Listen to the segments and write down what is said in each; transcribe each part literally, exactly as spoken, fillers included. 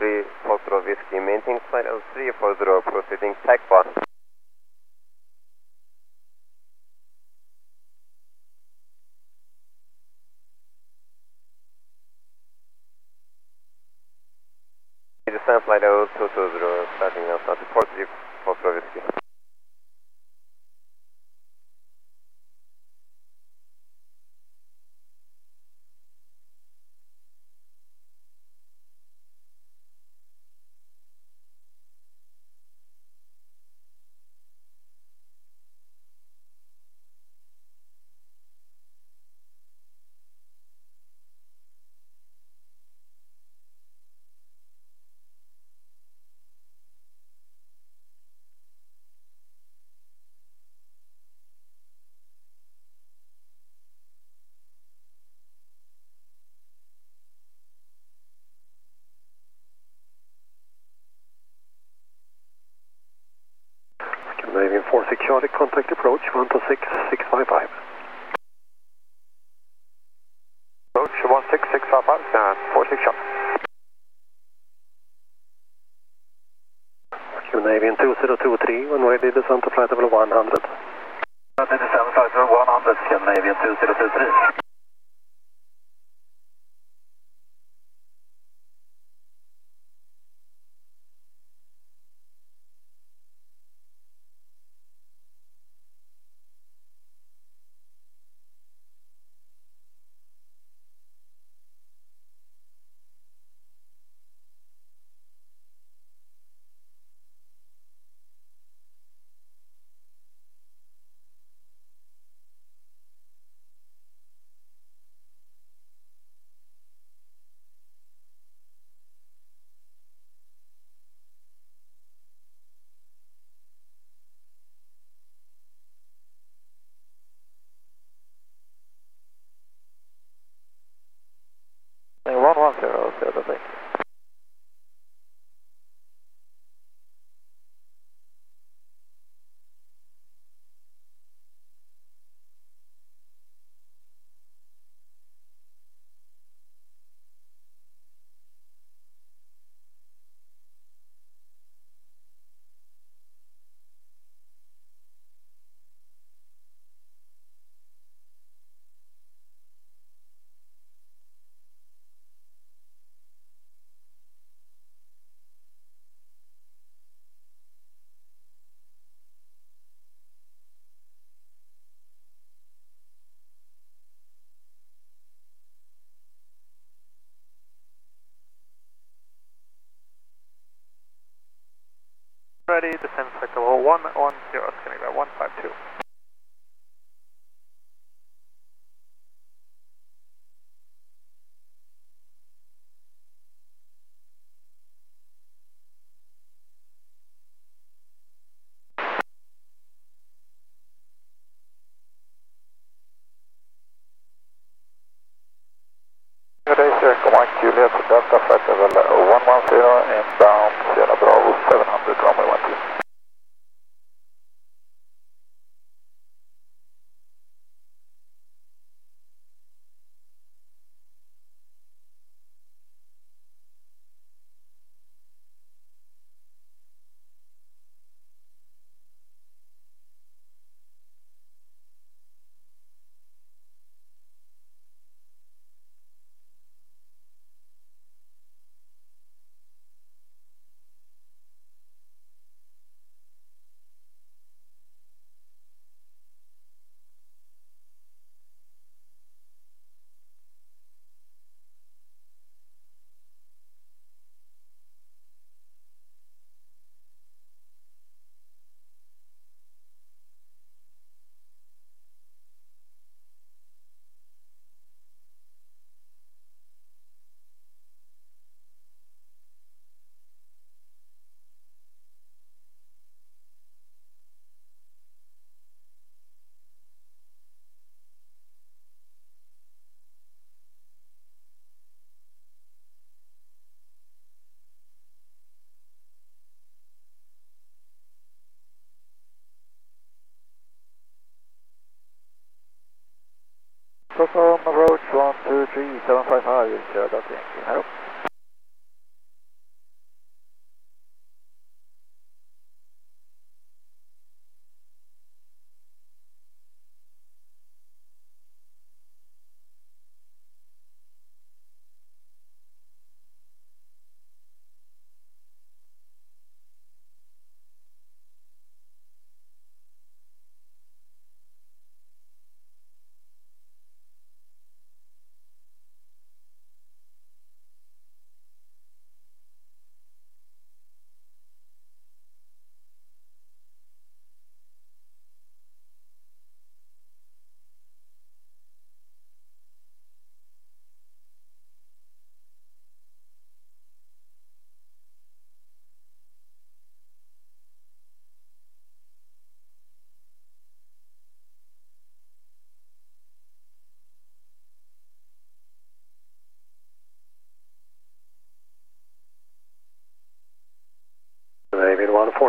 three Foxtrot Whiskey, maintain flight L three four zero, proceeding T A C one. Descend flight L two two zero, starting now, start four three Foxtrot Whiskey. Scandinavian four six Charlie, contact approach one two six six five five. Approach one six six five five, stand four six Charlie. Scandinavian two zero two three, when ready, descend to flight level one hundred. Descend to flight level one hundred, Scandinavian two zero two three. one one zero, zero, thank you. Ready, descend flight level one one zero, Scandinavia one five two. Good day, sir. Command Juliet, Delta flight level one one zero, inbound Sierra Bravo seven hundred, runway one two. Stockholm approach one two three seven five five, Sierra Delta Yankee, hello.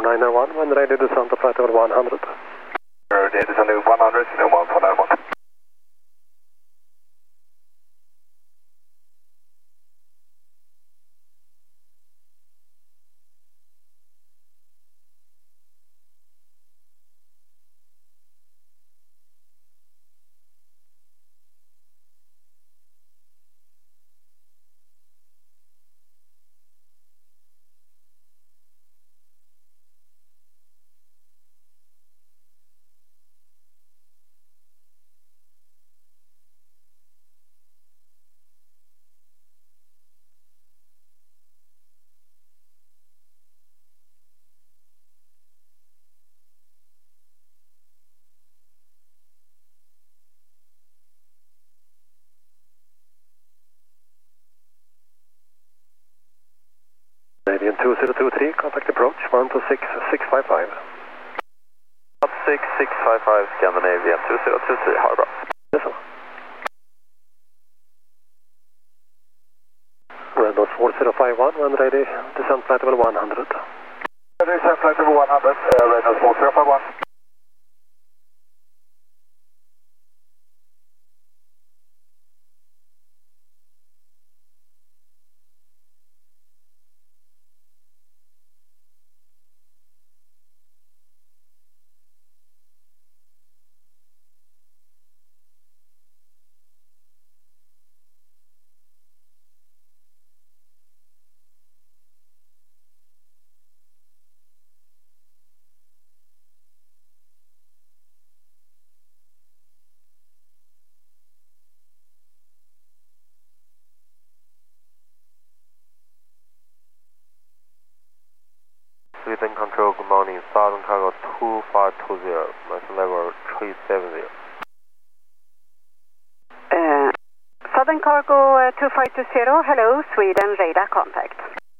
four nine nine one, when ready to descend to flight level one hundred. Ready to descend to one hundred, one four nine one. Canadian two zero two three, contact approach one two six six five five. six six five five, Scandinavian two zero two three, ha det bra. Detsamma. Red Dot four zero five one, when ready, descend flight level one hundred. Ready to descend flight level one hundred, uh, Red Dot four zero five one. Sweden Control, good morning. Southern Cargo two five two zero, master level three seven zero. Uh, Southern Cargo uh, two five two zero, hello, Sweden radar contact.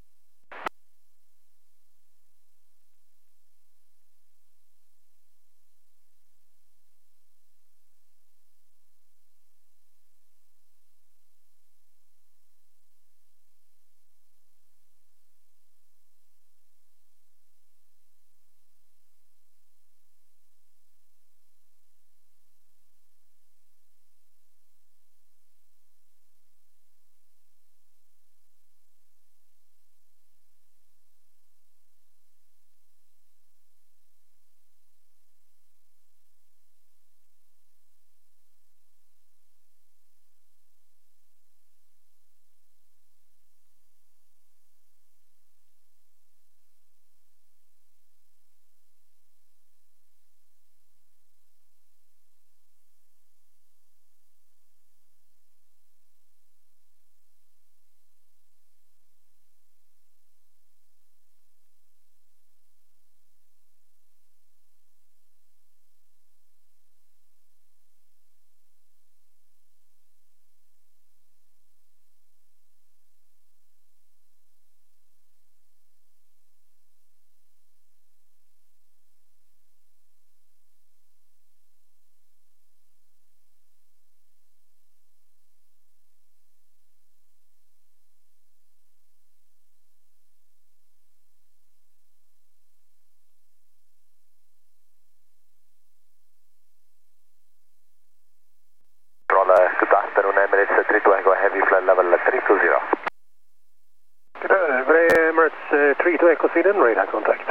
Good afternoon, Emirates three two Echo Heavy, flight level three two zero. Good afternoon, Emirates uh, three two Echo Sweden, radar contact.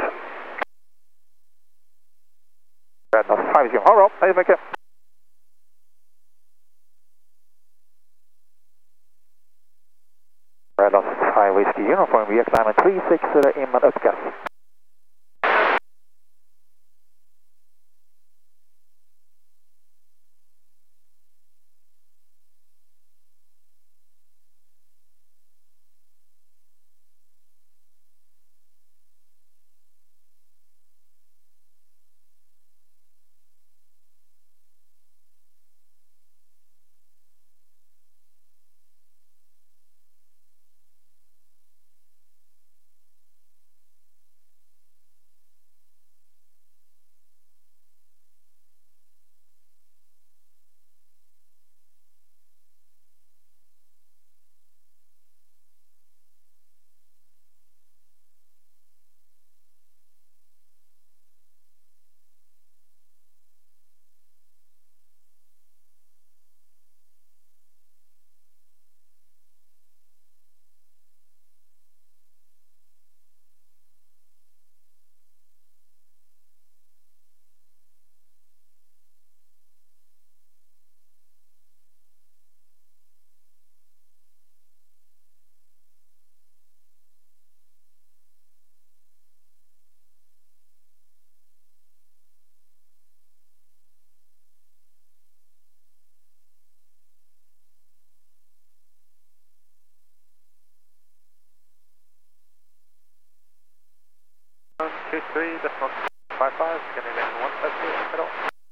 Red Dot five zero, all right, hej så mycket. Red Dot five Whiskey Uniform, V X Diamond three six zero, inman uppgas. two three decimal five five, Scandinavian one five zero, middle.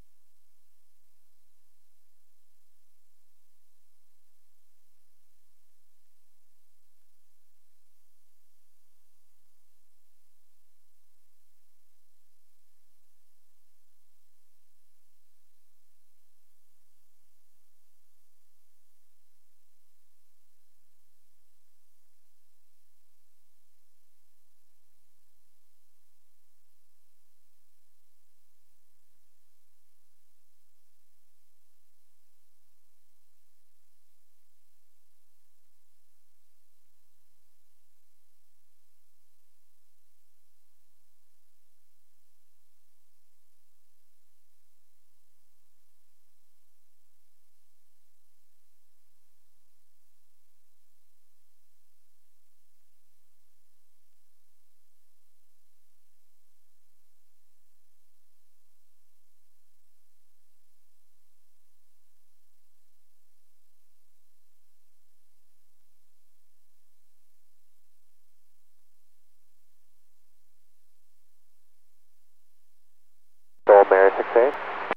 Control Mary six eight.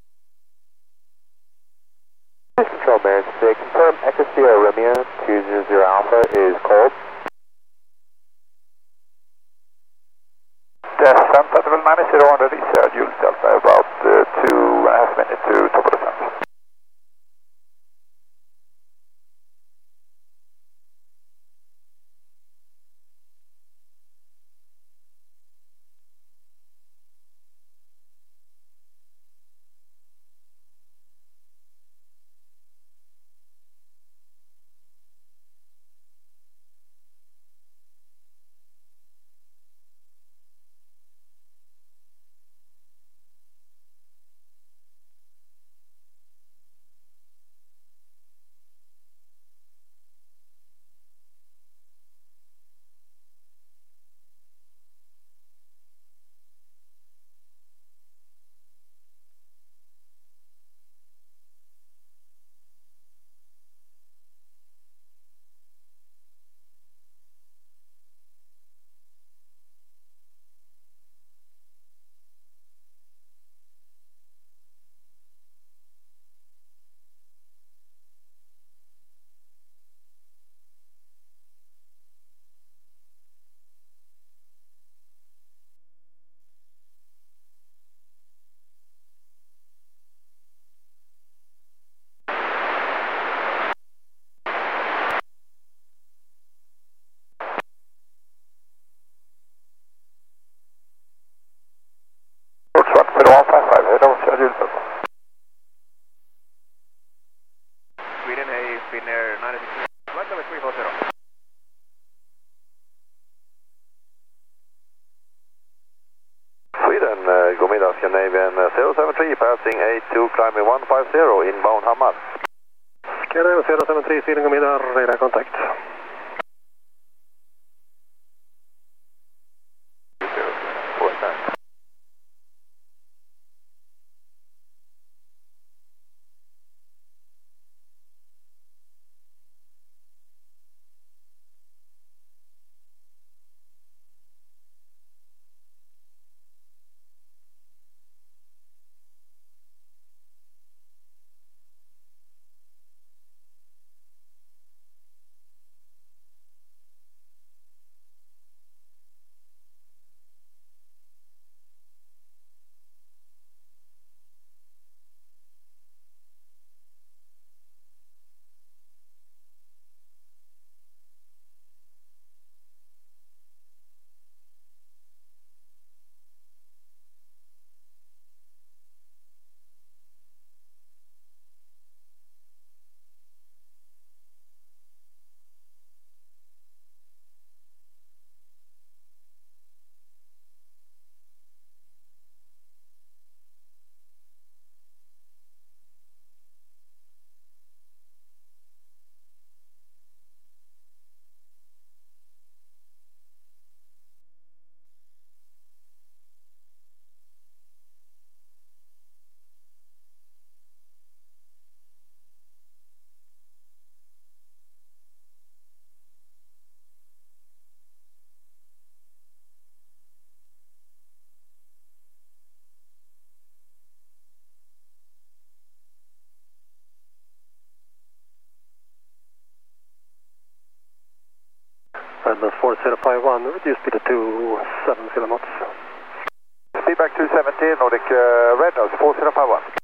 Control Mary six eight, confirm Echo Sierra Romeo two zero zero Alpha is cold. Descent at level nine zero on the reschedule delta about uh, two and a half minutes to top of the descent. Sweden, hey, Finnair ninety-six, flight number three four zero. Sweden, uh, god middag, Scandinavian zero seven three, passing eight two, climbing one five zero, inbound Hammar. Scandinavian zero seven three, Sweden, god middag, radar kontakt. Redmond four zero five one, reduce speed to two seven zero knots. Speed back two seventy, Nordic uh, Red Nose four zero five one.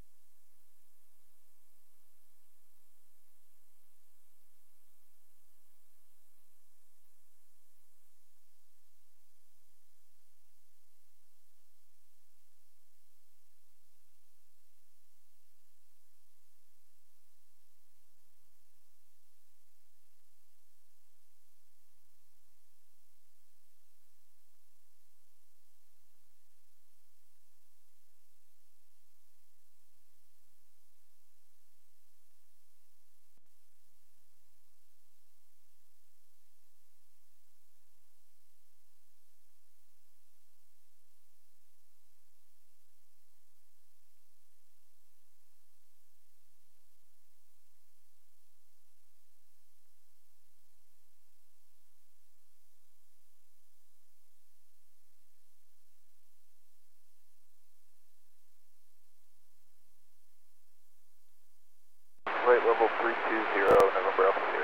Wait, level three two zero, November Alpha here.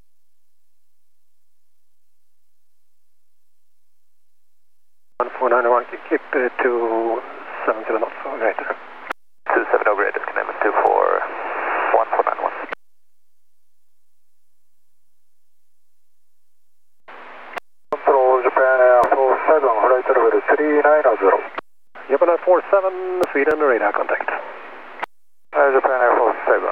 one four nine one, keep uh, two seven zero knots, greater. two seven zero greater, Connecticut two four one four nine one. Control Japan Air four seven, flight level three nine zero. Japan Air four seven, Sweden, radar contact. Uh, Japan Air four seven.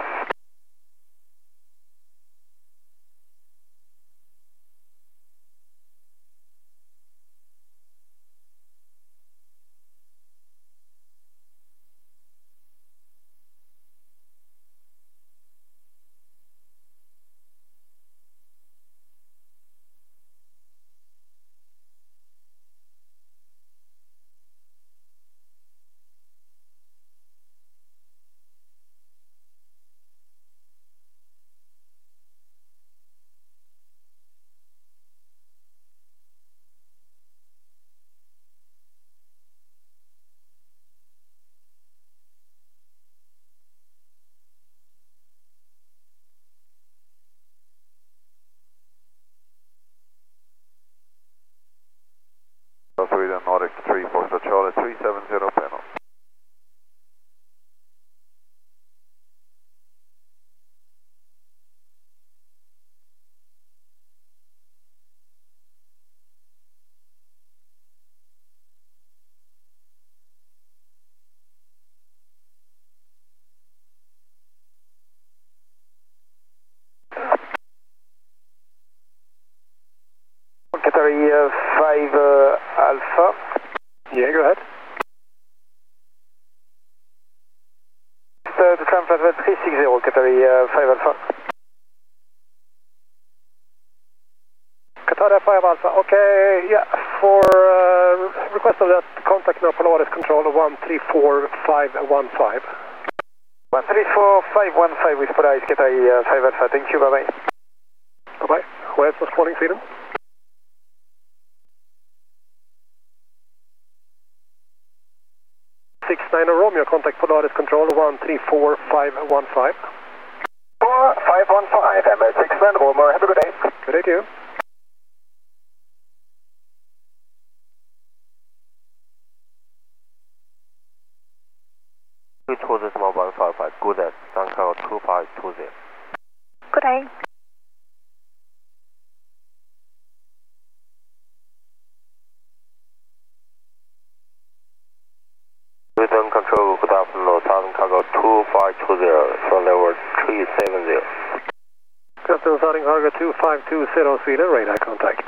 Sweden, Nordic three four Charlie, three seven zero panel. Qatari uh, five uh, Alpha. Yeah, go ahead. Third climb flight three six zero, Qatari uh, five Alpha. Qatar five Alpha, okay, yeah, for uh, request of that, contact now Polaris controller one three four five one five. one three four five one five with Polaris Qatari uh, five Alpha, thank you, bye bye. Bye bye. Who else was calling Sweden? six nine Romeo, contact Polaris controller one three four five one five. four five one five, M six nine Romeo, have a good day. Good day to you. two zero small one five five, good day, Sanka two five two zero. Good day. Sweden control, good afternoon, Southern Cargo two five two zero, from level three seven zero. Good afternoon, Southern Cargo two five two zero, Sweden, radar contact.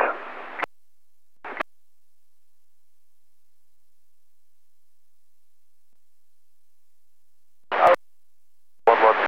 One one.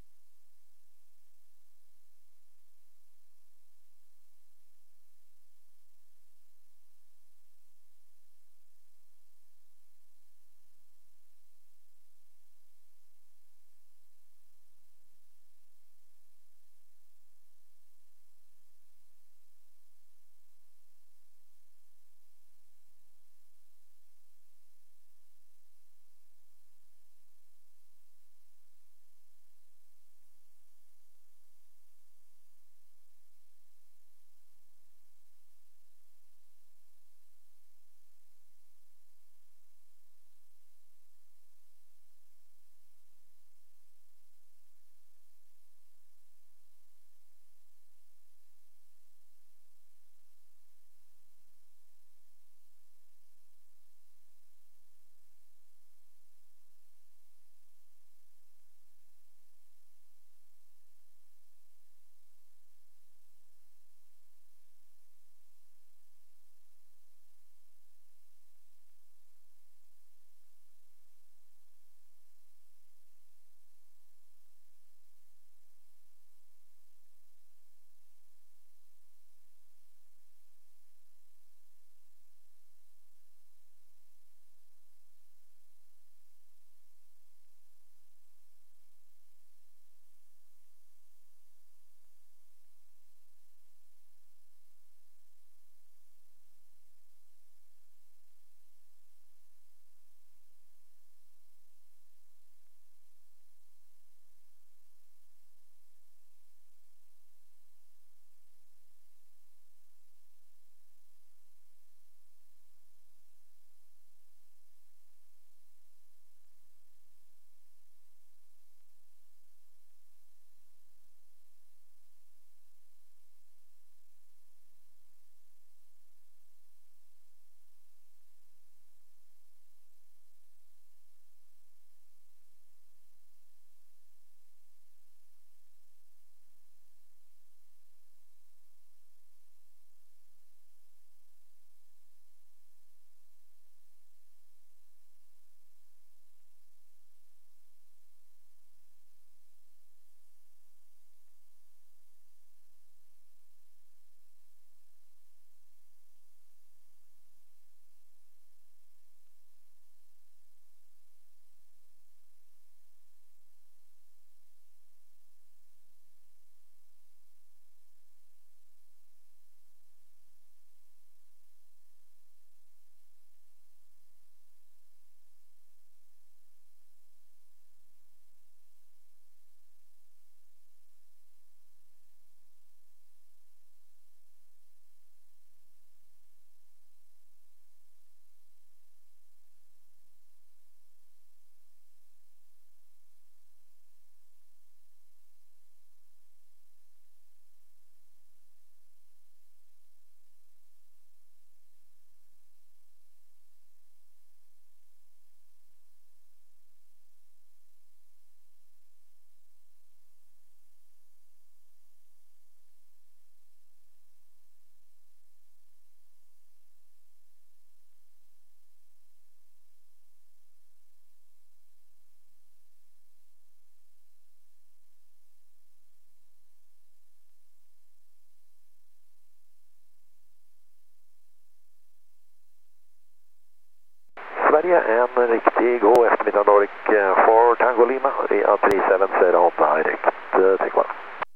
Sverige, en riktig god eftermiddag Nordic for Tango Lima, via tre sju zero direct, uh, take one.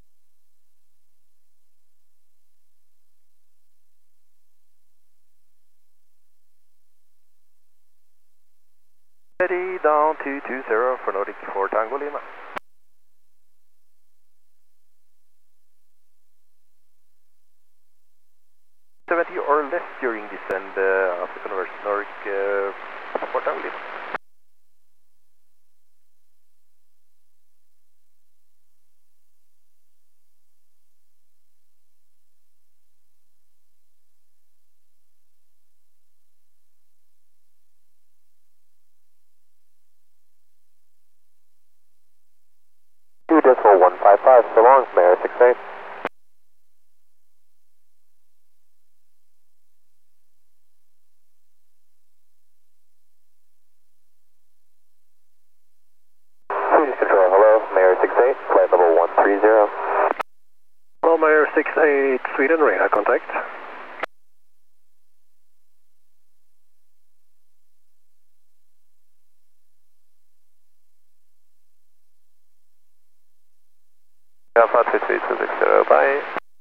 Ready down two two zero for Nordic for Tango Lima. seventy or less during descent uh, after conversion Nordic uh, for Tango Lima. two decimal one five five, so long, Mayor six eight. Swedish Control, hello, Mayor six eight, flight level one three zero. Hello, Mayor six eight, Sweden, radar contact. Alpha two three two six zero, bye.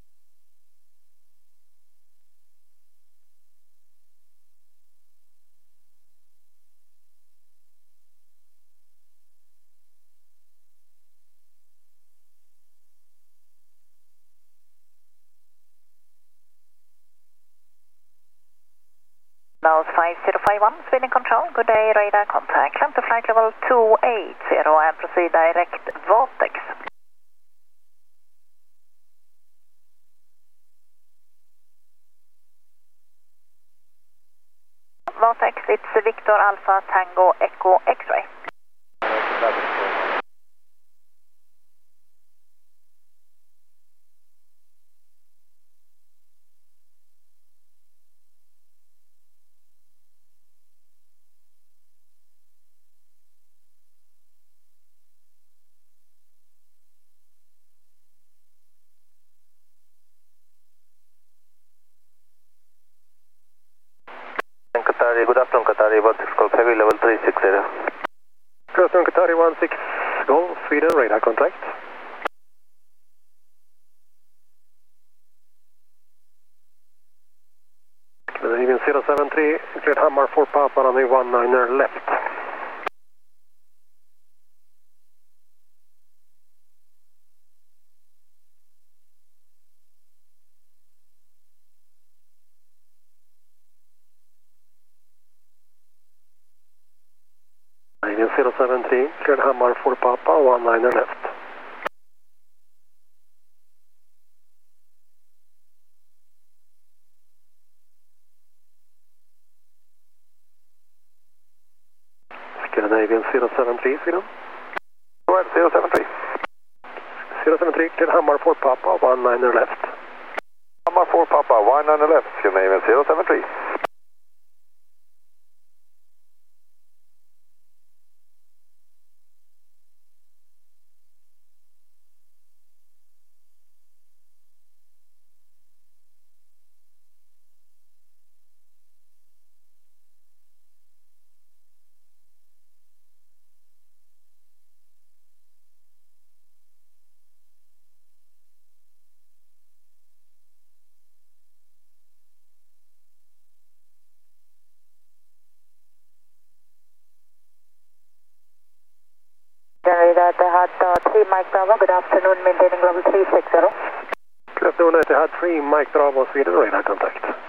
Now five zero five one, Sweden Control, good day, radar contact. Climb to flight level two eight zero and proceed direct Vortex. Vortex, it's Victor Alpha Tango Echo X-ray. Qatari, good afternoon, Qatari, Vortex Golf Heavy, level three six zero. Good afternoon, Qatari one six Golf, Sweden, radar contact. Even zero seven three, cleared Hammar for Papa, runway one niner left. Even zero seven three, cleared Hammar for Papa, one niner left. Scandinavian zero seven three, Sweden. Go ahead, zero seven three. zero seven three, cleared Hammar for Papa, one niner left. Hammar for Papa, one on the left, Scandinavian zero seven three. Radar Etihad three Mike Bravo, good afternoon, maintaining level three six zero. Good afternoon, Etihad three Mike Bravo, Sweden, radar contact.